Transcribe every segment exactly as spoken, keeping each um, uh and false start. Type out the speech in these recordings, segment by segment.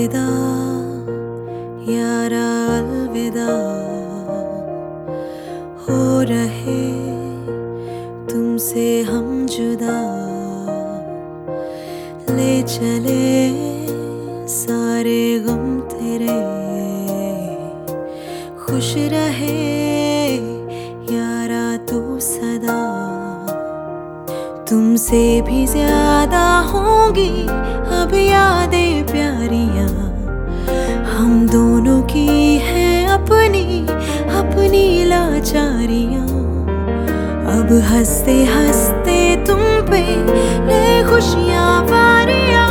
अलविदा यारा अलविदा, हो रहे तुमसे हम जुदा, ले चले सारे गम तेरे, खुश रहे यारा तू सदा। तुमसे भी ज्यादा होंगी अब यादें प्यारियां, हम दोनों की है अपनी अपनी लाचारियां। अब हंसते हंसते तुम पे ले खुशियां वारियां।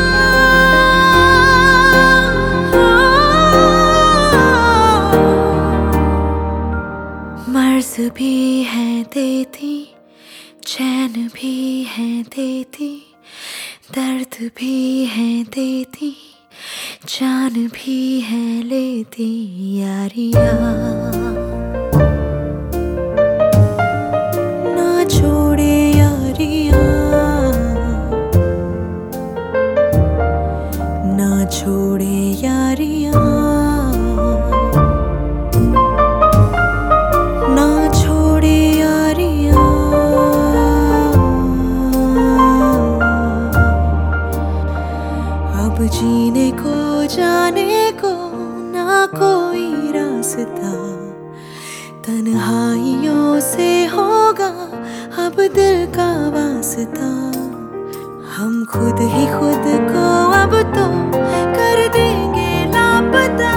मर्ज भी है देती, चैन भी है देती, दर्द भी है देती, जान भी है लेती यारियां। ना छोड़े यारियां, ना छोड़े यारियां, ना छोड़े यारियां। अब जीने को जाने को ना कोई रास्ता, तन्हाइयों से होगा अब दिल का वास्ता। हम खुद ही खुद को अब तो कर देंगे लापता।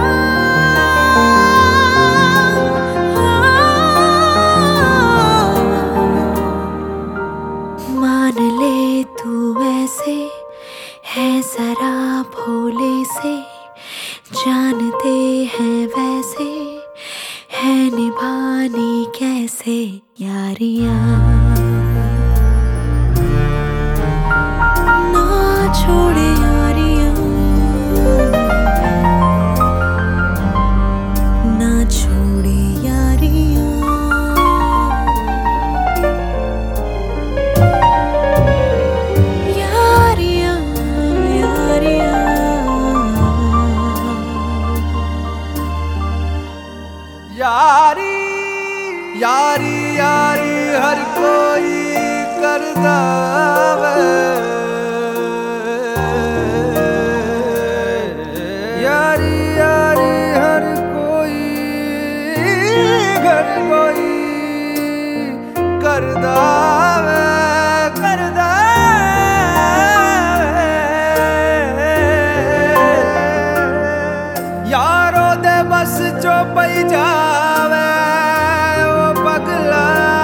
मान ले तू ऐसे है जरा भोले से, जानते हैं वैसे है निभानी कैसे यारियां। ना छोड़े यारियां, ना छोड़े यारियां। यारियां यारियां, यारी यारी यारी हर कोई करदा वे, यारी यारी हर कोई हर कोई करदा वे, करदा वे। यारो दे बस चो पई जावे वो पगला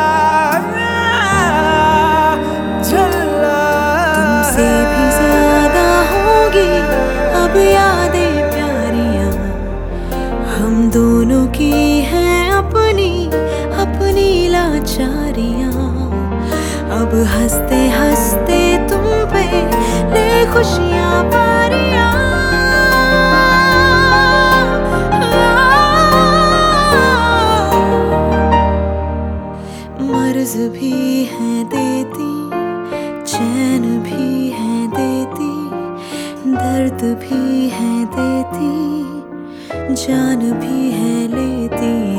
झल्ला। तुमसे भी ज्यादा होगी अब यादें प्यारियां, हम दोनों की हैं अपनी अपनी लाचारियां। अब हंसते हंसते तुम पे ले खुशियां वारियां। मर्ज भी है देती, चैन भी है देती, दर्द भी है देती, जान भी है लेती